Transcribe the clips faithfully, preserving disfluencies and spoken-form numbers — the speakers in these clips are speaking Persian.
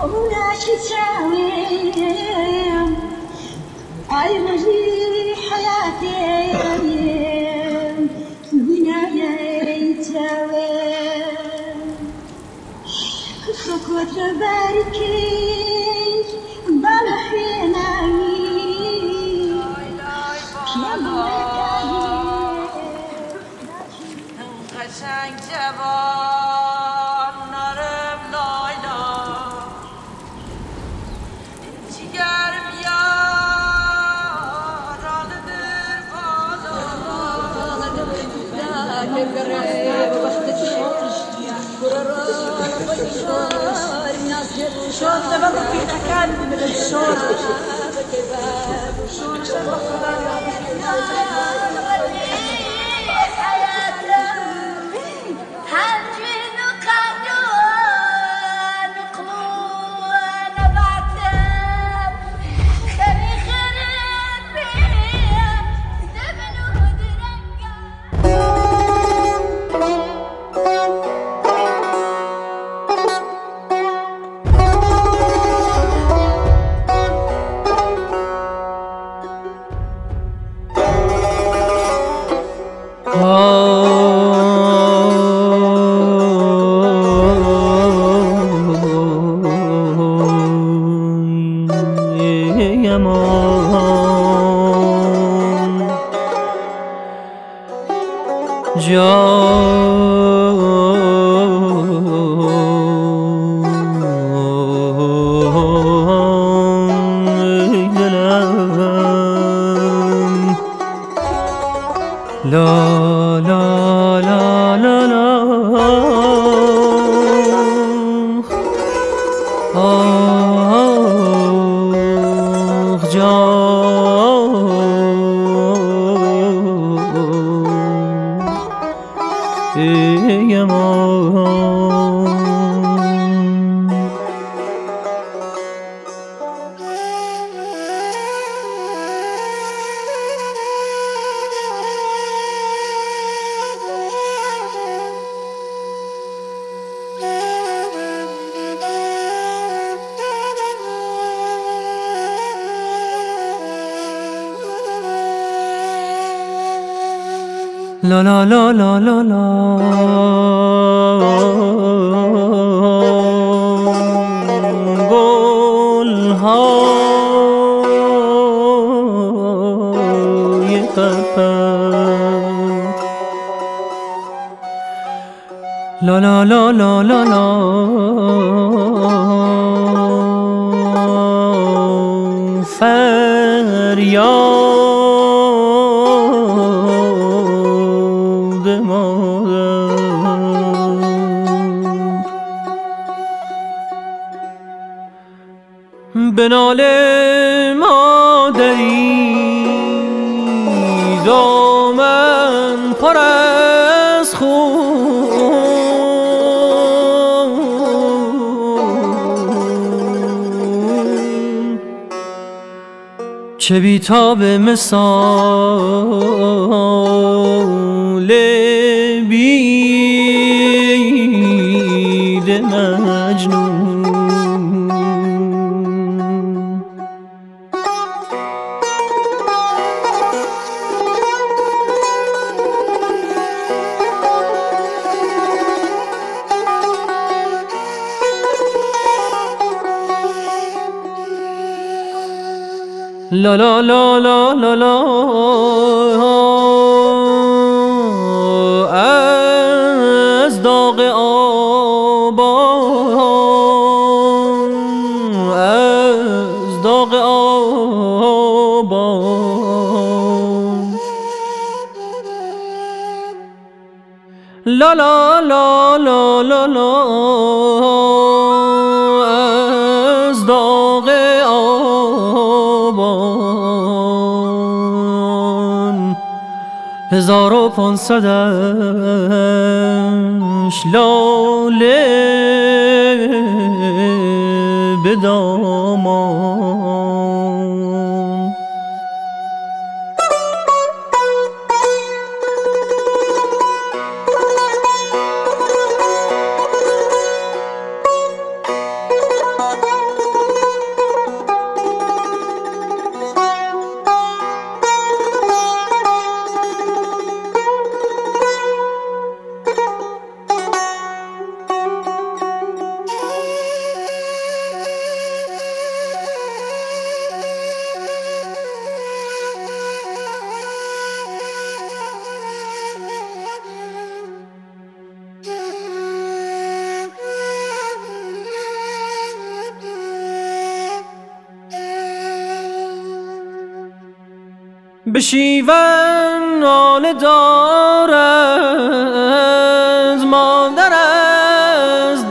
La la la la la la گل‌های قفس La la la la la la فریاد مادر به ناله مادری دامن پر از خون چه بی‌تاب مثال بید مجنون La la la la la la از داغ آبان از داغ آبان La la la la la la از داغ آبان هزار و پانصدش لاله به دامان به شیون ناله دارد مادر از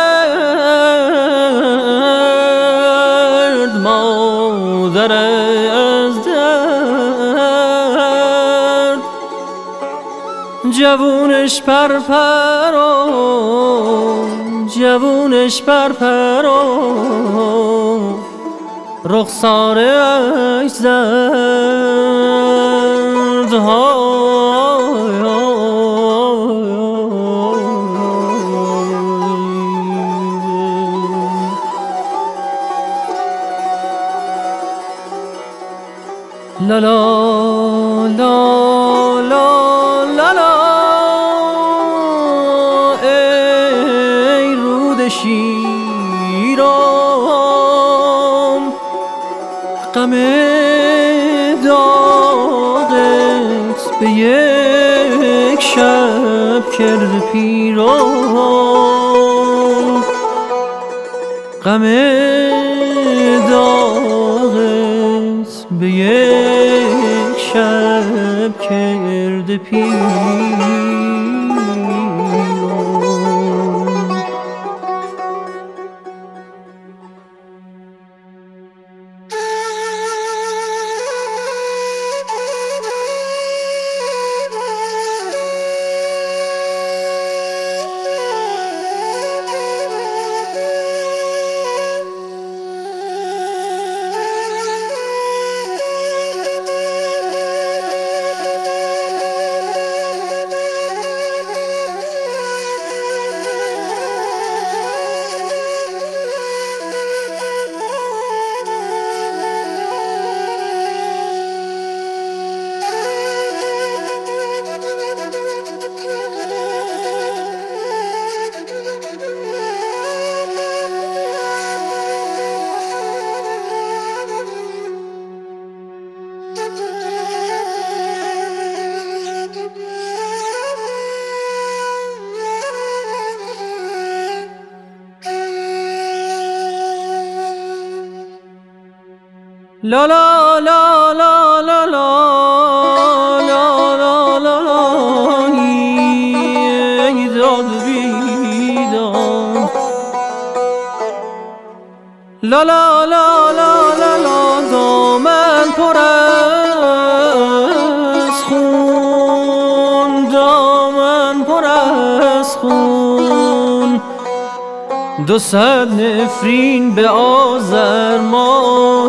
درد، مادر از درد. جوونش پرپرو، جوونش پرپرو، رخسارش زرد. های لا لا لا لا لا لا. ای رود شیرام، غم داغت به یک شب کرده پیرام، غم داغت به یک شب کرده پیرام. لا لا لا لا لا لا لا لا لا لا. ای داد بیداد، لا لا لا لا لا لا. دامن پر از خون، دامن پر از خون. دو صد نفرین به آذر ماه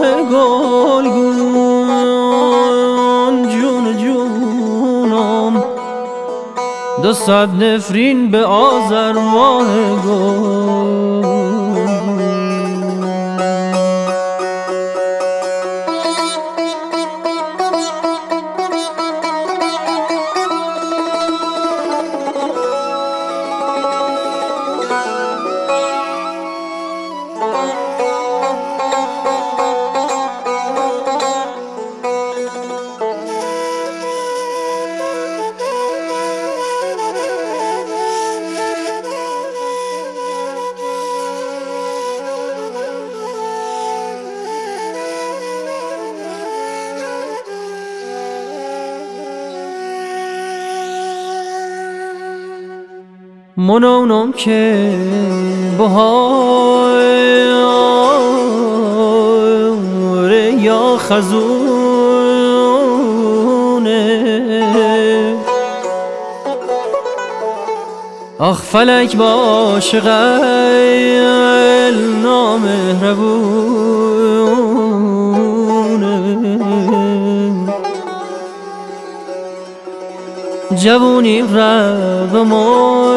گلگون، جون جونم. دو صد نفرین به آذر ماه گلگون. منونم که بهار یا خزونه، آخ فلک عاشق نامهربونه. جوونی رب ما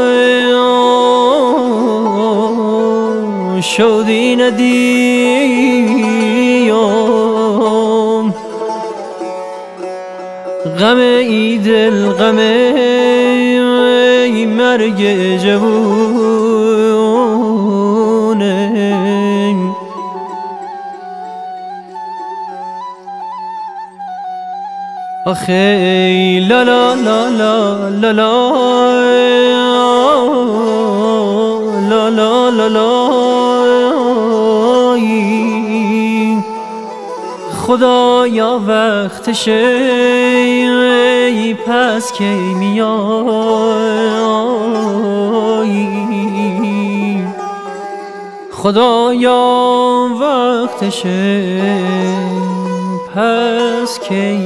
شودی ندیم، غم ای دل غم ای مرگ جوونه. آخه لا لا لا لا لا لا لا لا لا لا. خدایا وقتشه ای پس کی میایی، خدایا وقتشه پس کی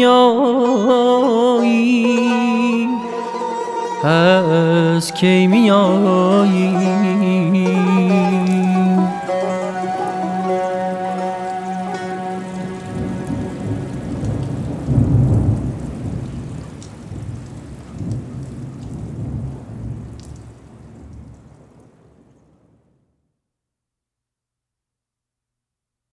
میایی، پس کی میایی.